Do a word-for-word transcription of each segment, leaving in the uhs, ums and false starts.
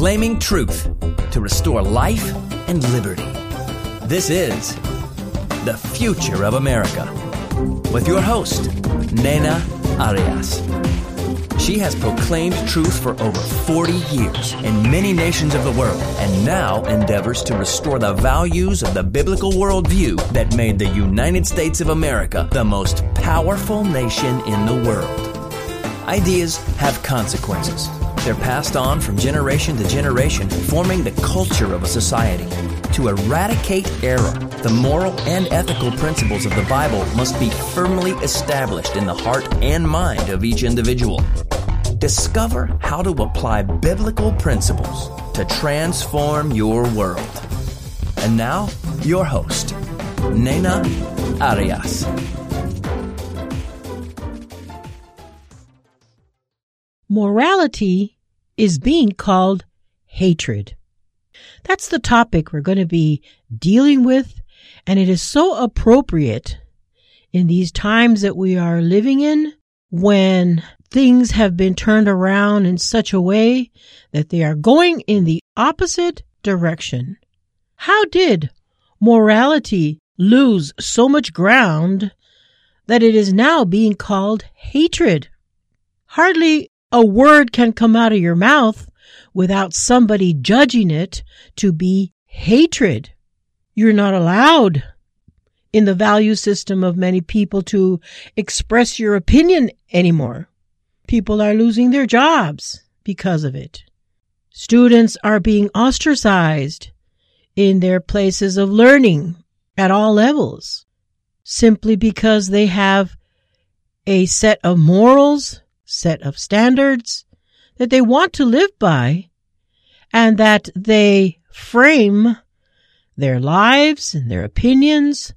proclaiming truth to restore life and liberty. This is The Future of America with your host, Nena Arias. She has proclaimed truth for over forty years in many nations of the world and now endeavors to restore the values of the biblical worldview that made the United States of America the most powerful nation in the world. Ideas have consequences. They're passed on from generation to generation, forming the culture of a society. To eradicate error, the moral and ethical principles of the Bible must be firmly established in the heart and mind of each individual. Discover how to apply biblical principles to transform your world. And now, your host, Nena Arias. Morality is being called hatred. That's the topic we're going to be dealing with, and it is so appropriate in these times that we are living in, when things have been turned around in such a way that they are going in the opposite direction. How did morality lose so much ground that it is now being called hatred? Hardly a word can come out of your mouth without somebody judging it to be hatred. You're not allowed in the value system of many people to express your opinion anymore. People are losing their jobs because of it. Students are being ostracized in their places of learning at all levels simply because they have a set of morals, set of standards that they want to live by, and that they frame their lives and their opinions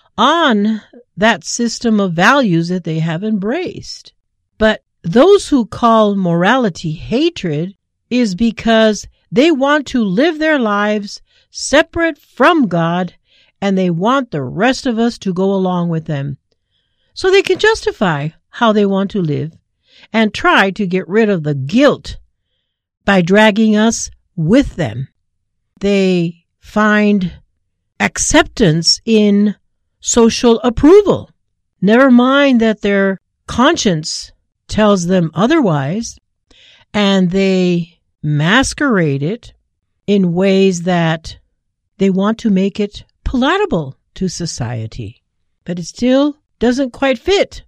on that system of values that they have embraced. But those who call morality hatred is because they want to live their lives separate from God, and they want the rest of us to go along with them, so they can justify how they want to live and try to get rid of the guilt by dragging us with them. They find acceptance in social approval. Never mind that their conscience tells them otherwise, and they masquerade it in ways that they want to make it palatable to society. But it still doesn't quite fit.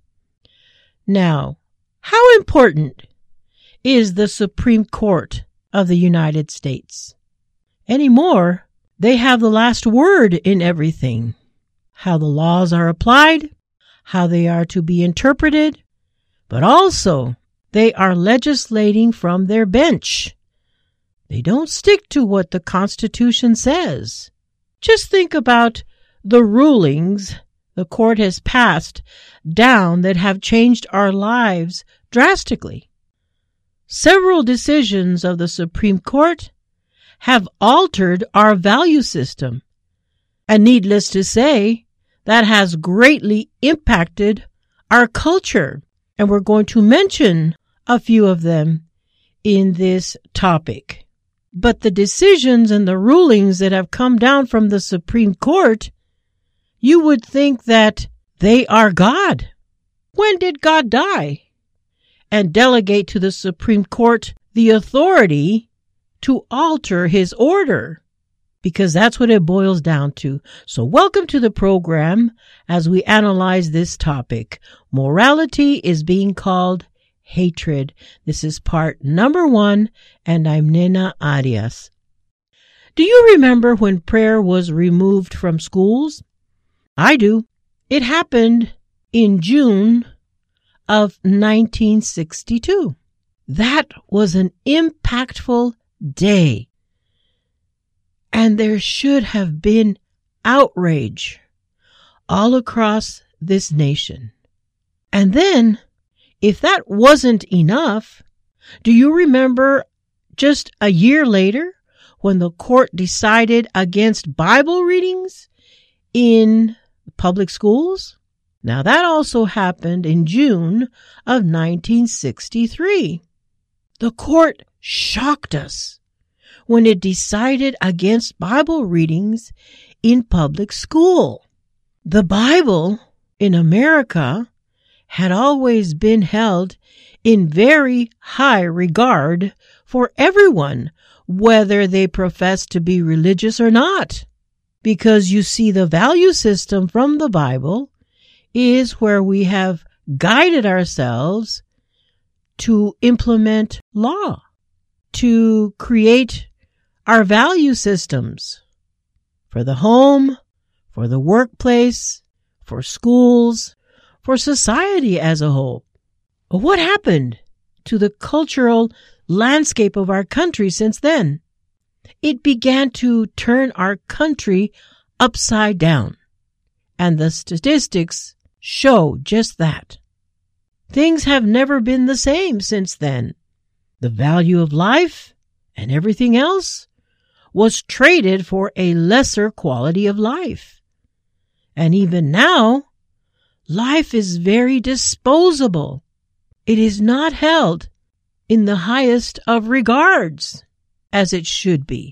Now, how important is the Supreme Court of the United States? Anymore, they have the last word in everything. How the laws are applied, how they are to be interpreted, but also they are legislating from their bench. They don't stick to what the Constitution says. Just think about the rulings the court has passed down that have changed our lives drastically. Several decisions of the Supreme Court have altered our value system, and needless to say, that has greatly impacted our culture, and we're going to mention a few of them in this topic. But the decisions and the rulings that have come down from the Supreme Court, you would think that they are God. When did God die and delegate to the Supreme Court the authority to alter his order? Because that's what it boils down to. So welcome to the program as we analyze this topic. Morality is being called hatred. This is part number one, and I'm Nena Arias. Do you remember when prayer was removed from schools? I do. It happened in June of nineteen sixty-two. That was an impactful day. And there should have been outrage all across this nation. And then, if that wasn't enough, do you remember just a year later when the court decided against Bible readings in public schools? Now, that also happened in June of nineteen sixty-three. The court shocked us when it decided against Bible readings in public school. The Bible in America had always been held in very high regard for everyone, whether they professed to be religious or not. Because you see, the value system from the Bible is where we have guided ourselves to implement law, to create our value systems for the home, for the workplace, for schools, for society as a whole. But what happened to the cultural landscape of our country since then? It began to turn our country upside down, and the statistics show just that. Things have never been the same since then. The value of life and everything else was traded for a lesser quality of life. And even now, life is very disposable. It is not held in the highest of regards, as it should be.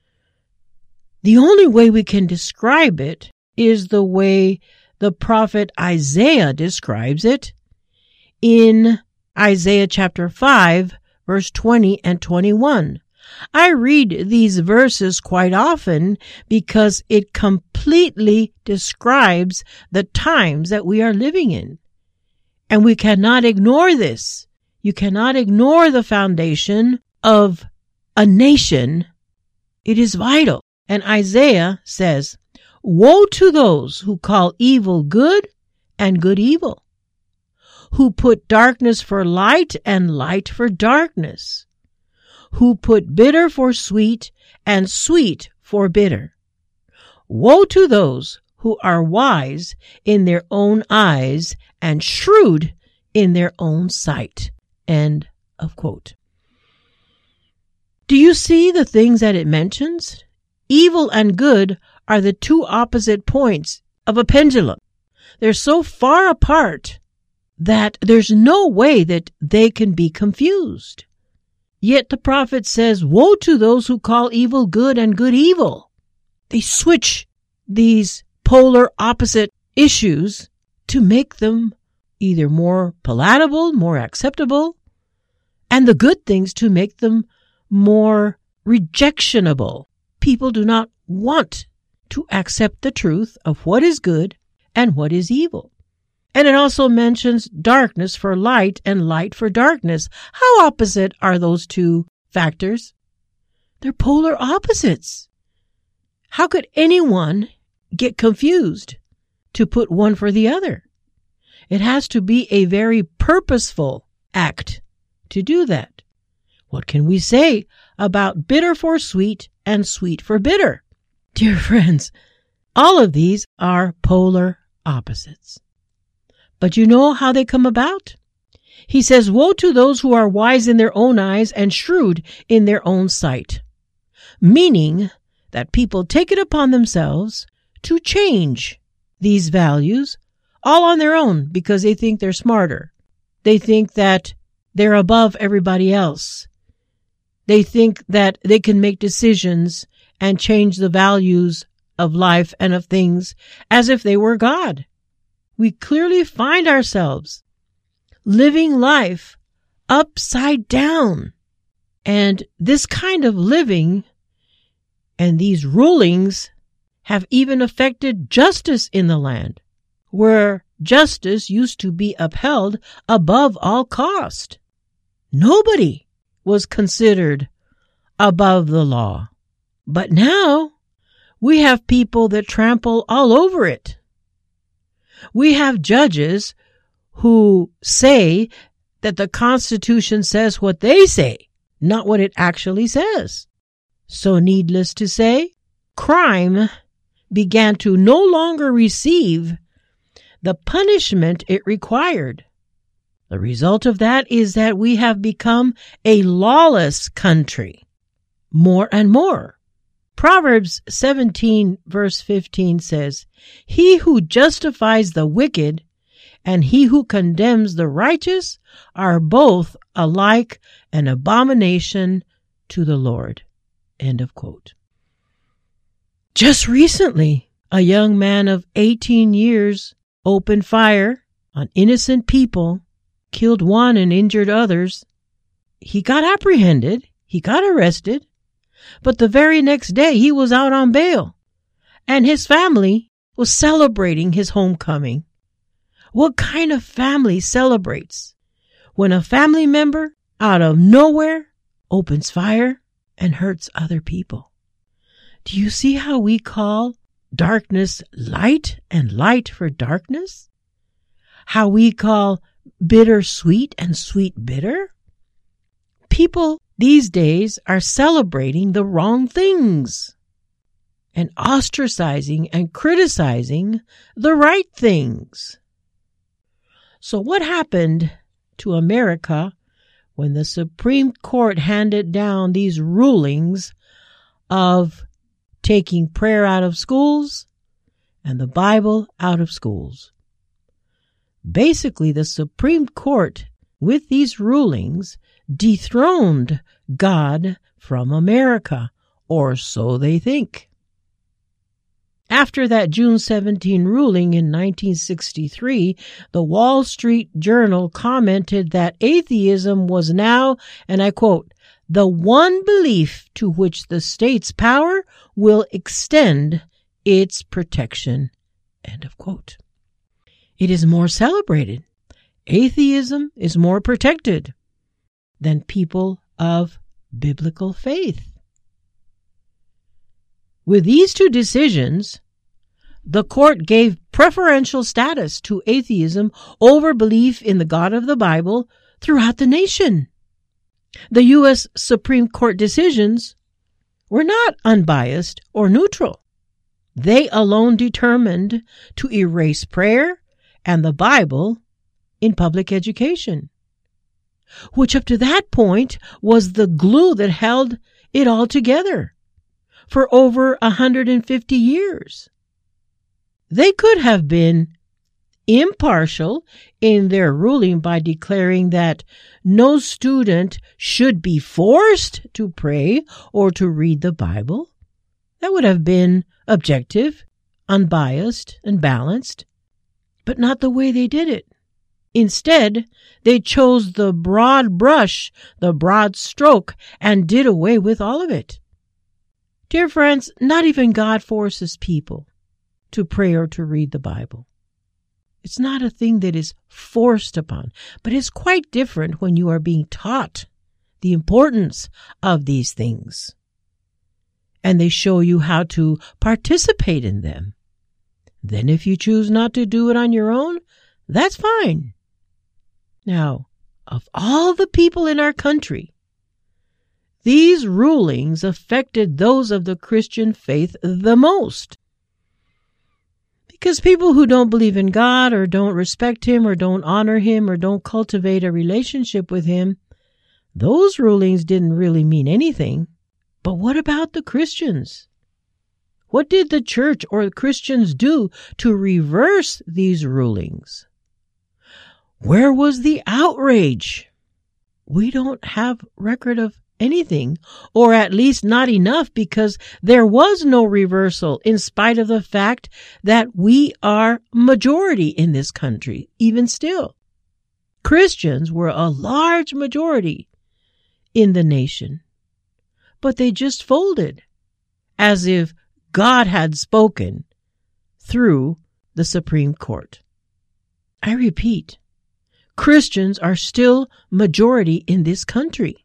The only way we can describe it is the way the prophet Isaiah describes it in Isaiah chapter five, verse twenty and twenty-one. I read these verses quite often because it completely describes the times that we are living in. And we cannot ignore this. You cannot ignore the foundation of a nation. It is vital. And Isaiah says, "Woe to those who call evil good and good evil, who put darkness for light and light for darkness, who put bitter for sweet and sweet for bitter. Woe to those who are wise in their own eyes and shrewd in their own sight." End of quote. Do you see the things that it mentions? Evil and good are the two opposite points of a pendulum. They're so far apart that there's no way that they can be confused. Yet the prophet says, woe to those who call evil good and good evil. They switch these polar opposite issues to make them either more palatable, more acceptable, and the good things to make them more rejectionable. People do not want to accept the truth of what is good and what is evil. And it also mentions darkness for light and light for darkness. How opposite are those two factors? They're polar opposites. How could anyone get confused to put one for the other? It has to be a very purposeful act to do that. What can we say about bitter for sweet and sweet for bitter? Dear friends, all of these are polar opposites. But you know how they come about? He says, woe to those who are wise in their own eyes and shrewd in their own sight. Meaning that people take it upon themselves to change these values all on their own because they think they're smarter. They think that they're above everybody else. They think that they can make decisions and change the values of life and of things as if they were God. We clearly find ourselves living life upside down. And this kind of living and these rulings have even affected justice in the land, where justice used to be upheld above all cost. Nobody was considered above the law. But now we have people that trample all over it. We have judges who say that the Constitution says what they say, not what it actually says. So needless to say, crime began to no longer receive the punishment it required. The result of that is that we have become a lawless country more and more. Proverbs seventeen verse fifteen says, "He who justifies the wicked and he who condemns the righteous are both alike an abomination to the Lord." End of quote. Just recently, a young man of eighteen years opened fire on innocent people, killed one and injured others. He got apprehended, he got arrested, but the very next day he was out on bail, and his family was celebrating his homecoming. What kind of family celebrates when a family member out of nowhere opens fire and hurts other people? Do you see how we call darkness light and light for darkness? How we call bitter sweet and sweet bitter? People these days are celebrating the wrong things and ostracizing and criticizing the right things. So what happened to America when the Supreme Court handed down these rulings of taking prayer out of schools and the Bible out of schools? Basically, the Supreme Court, with these rulings, dethroned God from America, or so they think. After that June seventeenth ruling in nineteen sixty-three, the Wall Street Journal commented that atheism was now, and I quote, the one belief to which the state's power will extend its protection, end of quote. It is more celebrated. Atheism is more protected than people of biblical faith. With these two decisions, the court gave preferential status to atheism over belief in the God of the Bible throughout the nation. The U S Supreme Court decisions were not unbiased or neutral. They alone determined to erase prayer and the Bible in public education, which up to that point was the glue that held it all together for over one hundred fifty years. They could have been impartial in their ruling by declaring that no student should be forced to pray or to read the Bible. That would have been objective, unbiased, and balanced, but not the way they did it. Instead, they chose the broad brush, the broad stroke, and did away with all of it. Dear friends, not even God forces people to pray or to read the Bible. It's not a thing that is forced upon, but it's quite different when you are being taught the importance of these things, and they show you how to participate in them. Then if you choose not to do it on your own, that's fine. Now, of all the people in our country, these rulings affected those of the Christian faith the most. Because people who don't believe in God or don't respect Him or don't honor Him or don't cultivate a relationship with Him, those rulings didn't really mean anything. But what about the Christians? What did the church or the Christians do to reverse these rulings? Where was the outrage? We don't have record of anything, or at least not enough, because there was no reversal in spite of the fact that we are majority in this country, even still. Christians were a large majority in the nation, but they just folded as if God had spoken through the Supreme Court. I repeat, Christians are still majority in this country.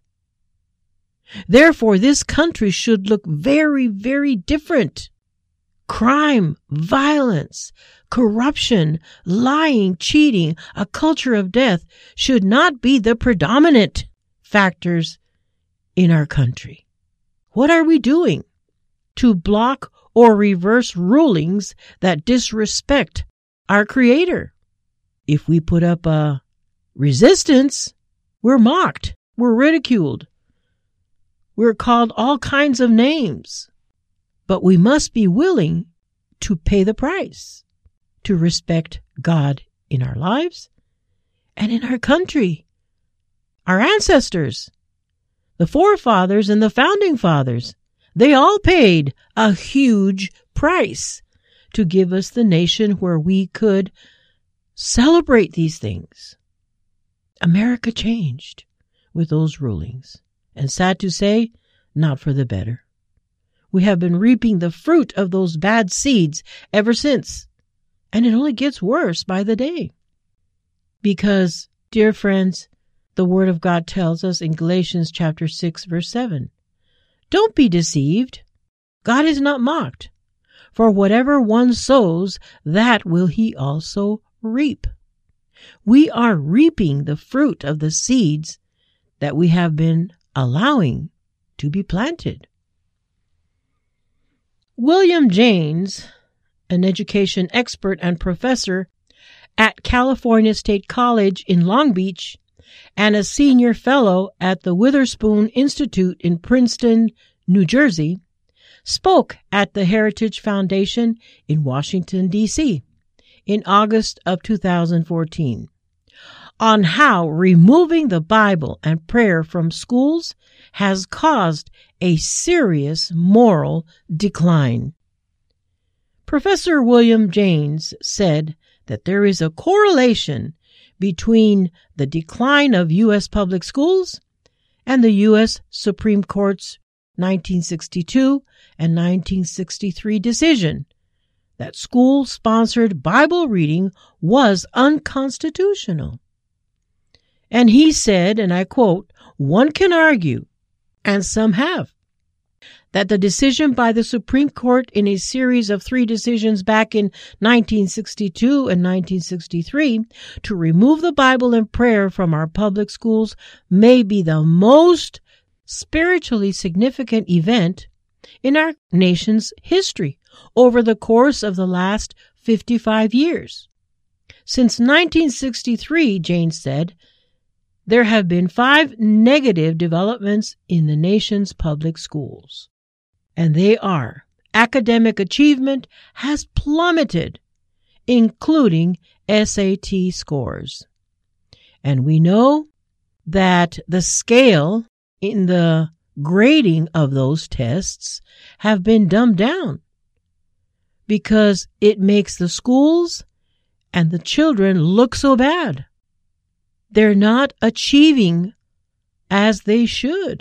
Therefore, this country should look very, very different. Crime, violence, corruption, lying, cheating, a culture of death should not be the predominant factors in our country. What are we doing to block or reverse rulings that disrespect our Creator? If we put up a resistance, we're mocked, we're ridiculed. We're called all kinds of names, but we must be willing to pay the price to respect God in our lives and in our country. Our ancestors, the forefathers and the founding fathers, They all paid a huge price to give us the nation where we could celebrate these things. America changed with those rulings, and sad to say, not for the better. We have been reaping the fruit of those bad seeds ever since, and it only gets worse by the day. Because, dear friends, the Word of God tells us in Galatians chapter six, verse seven, don't be deceived. God is not mocked. For whatever one sows, that will he also reap. We are reaping the fruit of the seeds that we have been allowing to be planted. William James, an education expert and professor at California State College in Long Beach and a senior fellow at the Witherspoon Institute in Princeton, New Jersey, spoke at the Heritage Foundation in Washington, D C in August of two thousand fourteen on how removing the Bible and prayer from schools has caused a serious moral decline. Professor William James said that there is a correlation between the decline of U S public schools and the U S Supreme Court's nineteen sixty-two and nineteen sixty-three decision that school-sponsored Bible reading was unconstitutional. And he said, and I quote, one can argue, and some have, that the decision by the Supreme Court in a series of three decisions back in nineteen sixty-two and nineteen sixty-three to remove the Bible and prayer from our public schools may be the most spiritually significant event in our nation's history over the course of the last fifty-five years. Since nineteen sixty-three, James said, there have been five negative developments in the nation's public schools. And they are: academic achievement has plummeted, including S A T scores. And we know that the scale in the grading of those tests have been dumbed down because it makes the schools and the children look so bad. They're not achieving as they should.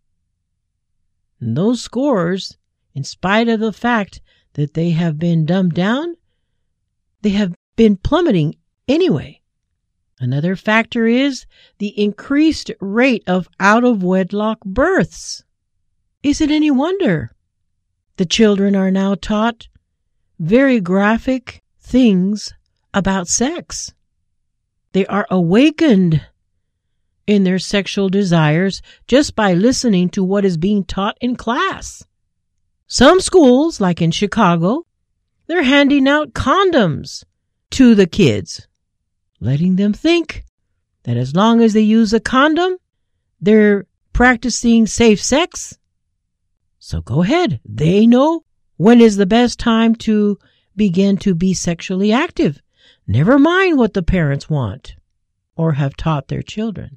And those scores, in spite of the fact that they have been dumbed down, they have been plummeting anyway. Another factor is the increased rate of out-of-wedlock births. Is it any wonder the children are now taught very graphic things about sex? They are awakened in their sexual desires just by listening to what is being taught in class. Some schools, like in Chicago, they're handing out condoms to the kids, letting them think that as long as they use a condom, they're practicing safe sex. So go ahead. They know when is the best time to begin to be sexually active. Never mind what the parents want or have taught their children.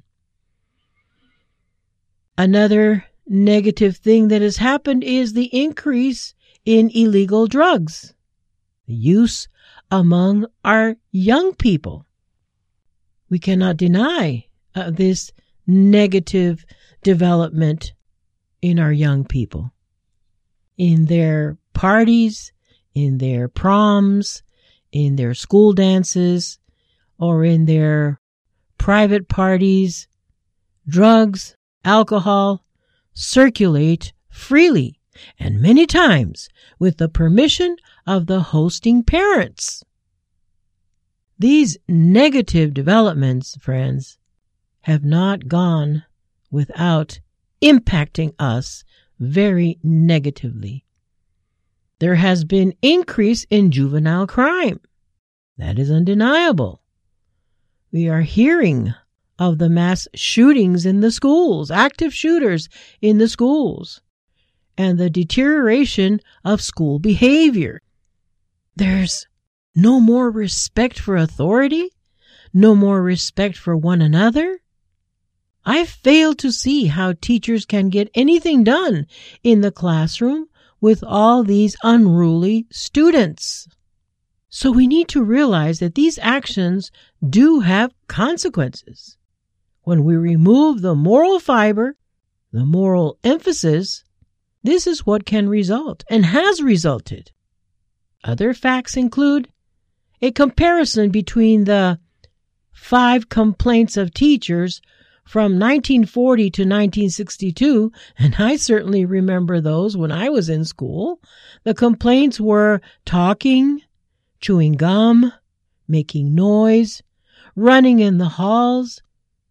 Another negative thing that has happened is the increase in illegal drugs, the use among our young people. We cannot deny uh, this negative development in our young people, in their parties, in their proms, in their school dances, or in their private parties. Drugs, alcohol circulate freely and many times with the permission of the hosting parents. These negative developments, friends, have not gone without impacting us very negatively. There has been increase in juvenile crime. That is undeniable. We are hearing of the mass shootings in the schools, active shooters in the schools, and the deterioration of school behavior. There's no more respect for authority, no more respect for one another. I fail to see how teachers can get anything done in the classroom with all these unruly students. So we need to realize that these actions do have consequences. When we remove the moral fiber, the moral emphasis, this is what can result and has resulted. Other facts include a comparison between the five complaints of teachers from nineteen forty to nineteen sixty-two, and I certainly remember those when I was in school. The complaints were talking, chewing gum, making noise, running in the halls,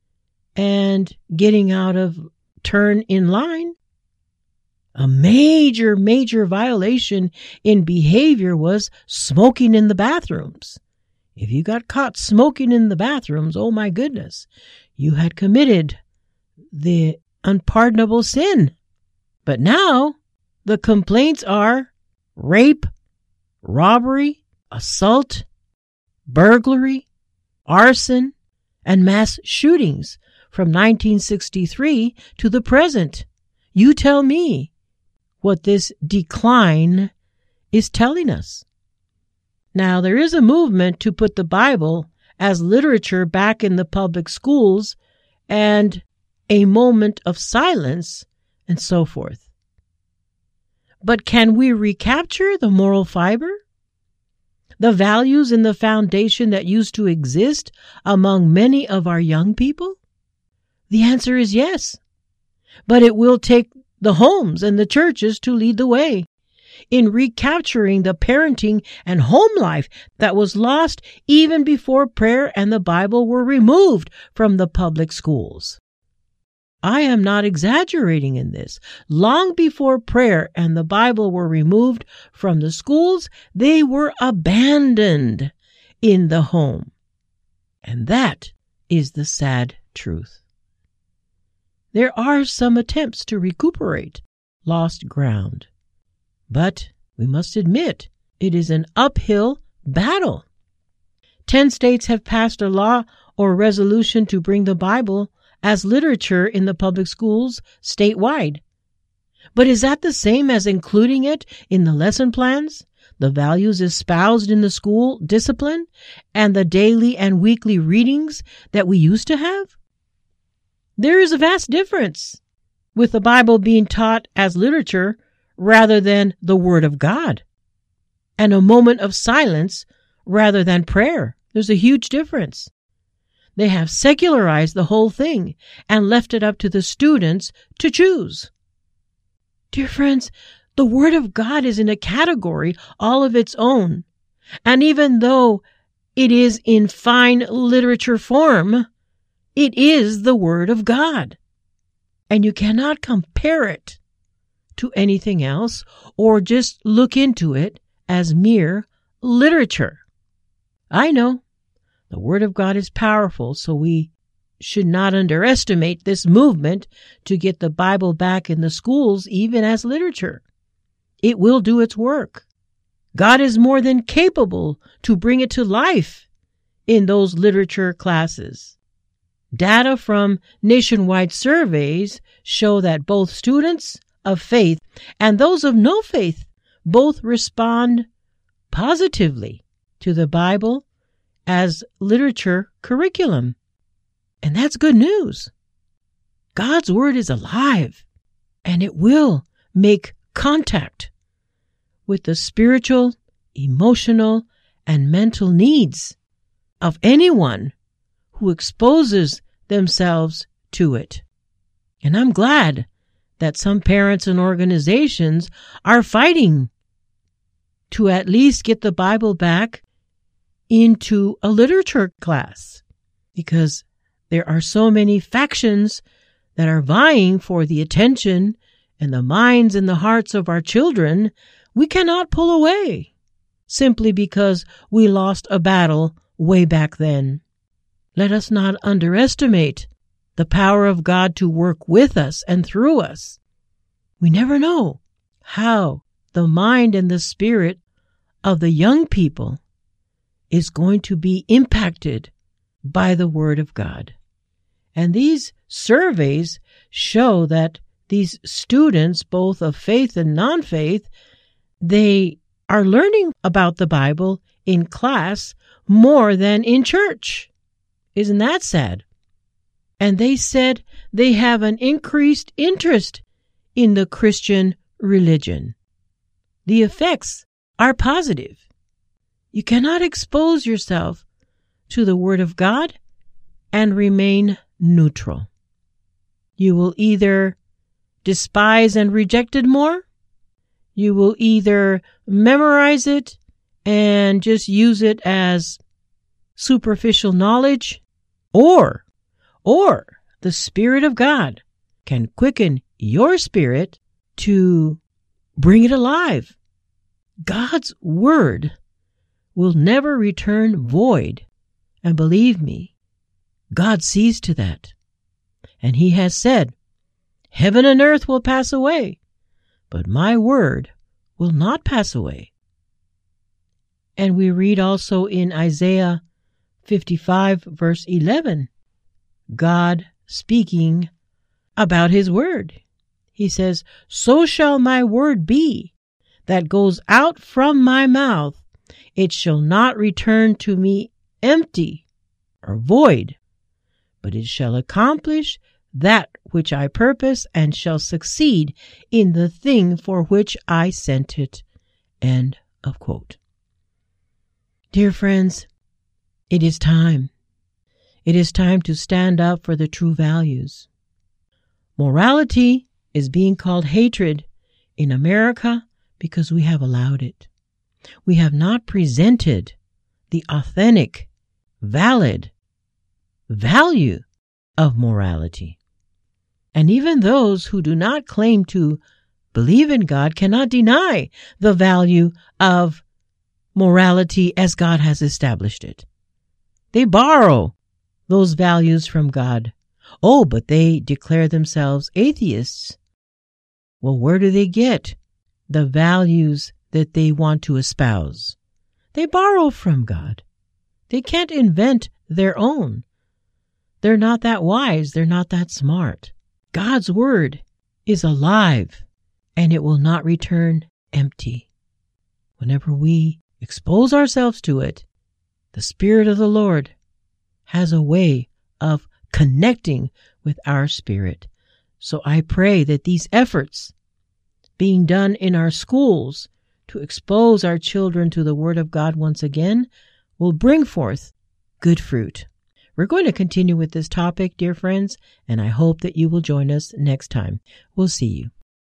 and getting out of turn in line. A major, major violation in behavior was smoking in the bathrooms. If you got caught smoking in the bathrooms, oh my goodness, you had committed the unpardonable sin. But now the complaints are rape, robbery, assault, burglary, arson, and mass shootings from nineteen sixty-three to the present. You tell me what this decline is telling us. Now, there is a movement to put the Bible as literature back in the public schools and a moment of silence and so forth. But can we recapture the moral fiber? The values in the foundation that used to exist among many of our young people? The answer is yes. But it will take the homes and the churches to lead the way in recapturing the parenting and home life that was lost even before prayer and the Bible were removed from the public schools. I am not exaggerating in this. Long before prayer and the Bible were removed from the schools, they were abandoned in the home. And that is the sad truth. There are some attempts to recuperate lost ground, but we must admit it is an uphill battle. Ten states have passed a law or resolution to bring the Bible as literature in the public schools statewide. But is that the same as including it in the lesson plans, the values espoused in the school discipline, and the daily and weekly readings that we used to have? There is a vast difference with the Bible being taught as literature rather than the Word of God, and a moment of silence rather than prayer. There's a huge difference. They have secularized the whole thing and left it up to the students to choose. Dear friends, the Word of God is in a category all of its own. And even though it is in fine literature form, it is the Word of God. And you cannot compare it to anything else or just look into it as mere literature. I know the Word of God is powerful, so we should not underestimate this movement to get the Bible back in the schools, even as literature. It will do its work. God is more than capable to bring it to life in those literature classes. Data from nationwide surveys show that both students of faith and those of no faith both respond positively to the Bible as literature curriculum. And that's good news. God's Word is alive, and it will make contact with the spiritual, emotional, and mental needs of anyone who exposes themselves to it. And I'm glad that some parents and organizations are fighting to at least get the Bible back into a literature class, because there are so many factions that are vying for the attention and the minds and the hearts of our children. We cannot pull away simply because we lost a battle way back then. Let us not underestimate the power of God to work with us and through us. We never know how the mind and the spirit of the young people is going to be impacted by the Word of God. And these surveys show that these students, both of faith and non-faith, they are learning about the Bible in class more than in church. Isn't that sad? And they said they have an increased interest in the Christian religion. The effects are positive. You cannot expose yourself to the Word of God and remain neutral. You will either despise and reject it more. You will either memorize it and just use it as superficial knowledge, or, or the Spirit of God can quicken your spirit to bring it alive. God's Word will never return void. And believe me, God sees to that. And He has said, heaven and earth will pass away, but my word will not pass away. And we read also in Isaiah fifty-five, verse eleven, God speaking about His word. He says, so shall my word be that goes out from my mouth. It shall not return to me empty or void, but it shall accomplish that which I purpose and shall succeed in the thing for which I sent it. End of quote. Dear friends, it is time. It is time to stand up for the true values. Morality is being called hatred in America because we have allowed it. We have not presented the authentic, valid value of morality. And even those who do not claim to believe in God cannot deny the value of morality as God has established it. They borrow those values from God. Oh, but they declare themselves atheists. Well, where do they get the values that they want to espouse? They borrow from God. They can't invent their own. They're not that wise. They're not that smart. God's word is alive, and it will not return empty. Whenever we expose ourselves to it, the Spirit of the Lord has a way of connecting with our spirit. So I pray that these efforts being done in our schools to expose our children to the Word of God once again will bring forth good fruit. We're going to continue with this topic, dear friends, and I hope that you will join us next time. We'll see you.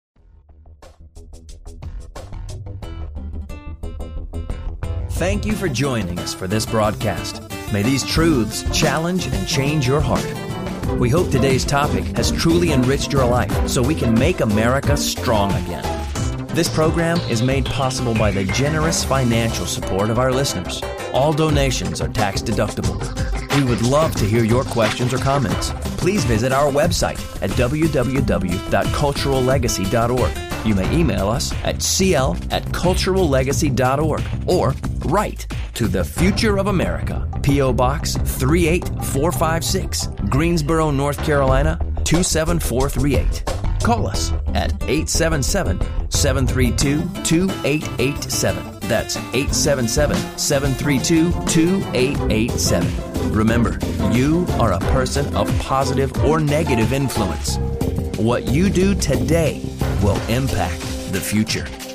Thank you for joining us for this broadcast. May these truths challenge and change your heart. We hope today's topic has truly enriched your life so we can make America strong again. This program is made possible by the generous financial support of our listeners. All donations are tax deductible. We would love to hear your questions or comments. Please visit our website at w w w dot cultural legacy dot org. You may email us at c l at cultural legacy dot org or write to The Future of America, P O. Box three eight four five six, Greensboro, North Carolina two seven four three eight. Call us at eight seven seven, seven three two, two eight eight seven. That's eight seven seven, seven three two, two eight eight seven. Remember, you are a person of positive or negative influence. What you do today will impact the future.